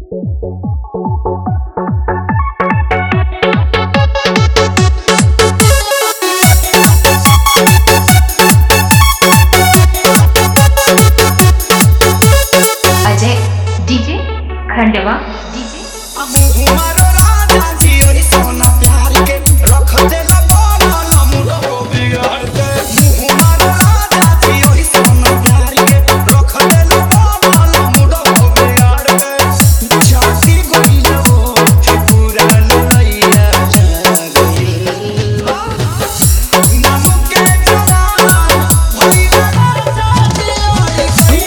Ajay DJ Khandwa DJ हमारो राजा जी ओही सोना प्यार के रख देला बोला मुंडो बिगाड़ के हमारो राजा जी ओही सोना प्यार के रख देला बोला मुंडो बिगाड़ के जाती गई वो पूरा लइया गई नाम के जवान भई राजा जी ओही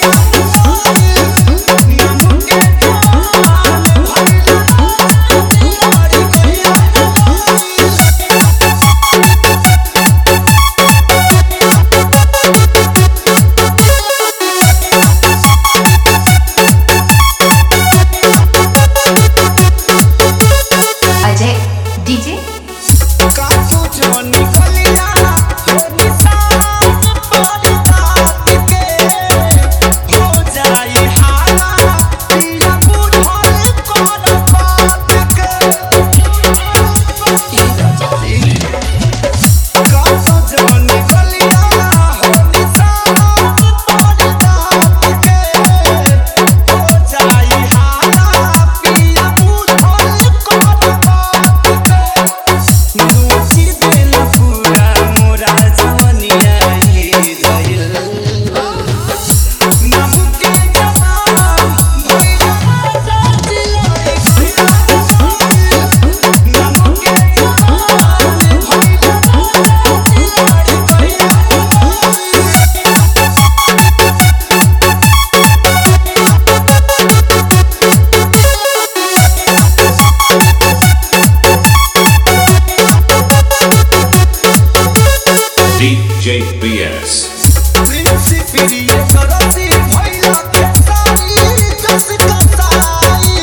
अजय डीजे काटू जवानी कलिया हो निशान बड़ी रात के हो जाई हाला पिया बुझल कोन बात के काटू जवानी कलिया हो निशान बड़ी रात के हो जाई हाला पिया बुझल कोन बात के नोची देला पूरा मोरा जवनिया ही रहिल नाम के जवान भइल राजा दिलाई नाम के जवान भइल DJ BS. प्रिंसिपिरी करसी भइला के सारी जस कसाई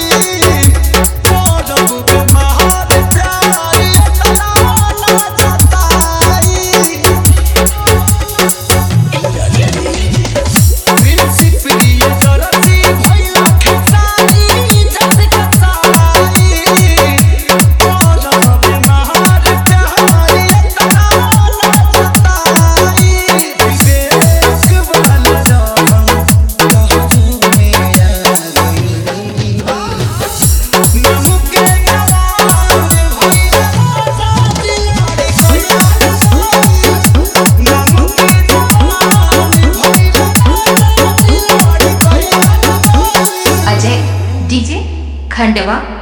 मोरब के महार प्यारी तना ना जताई प्रिंसिपिरी करसी भइला के सारी जस कसाई मोरब के महार प्यारी तना ना जताई विवेक वाला जान कहूँ मेरा गई नाम के जवान भइल राजा दिलाड़ी गया नाम के जवान भइल राजा दिलाड़ी गया अजय डीजे खंडवा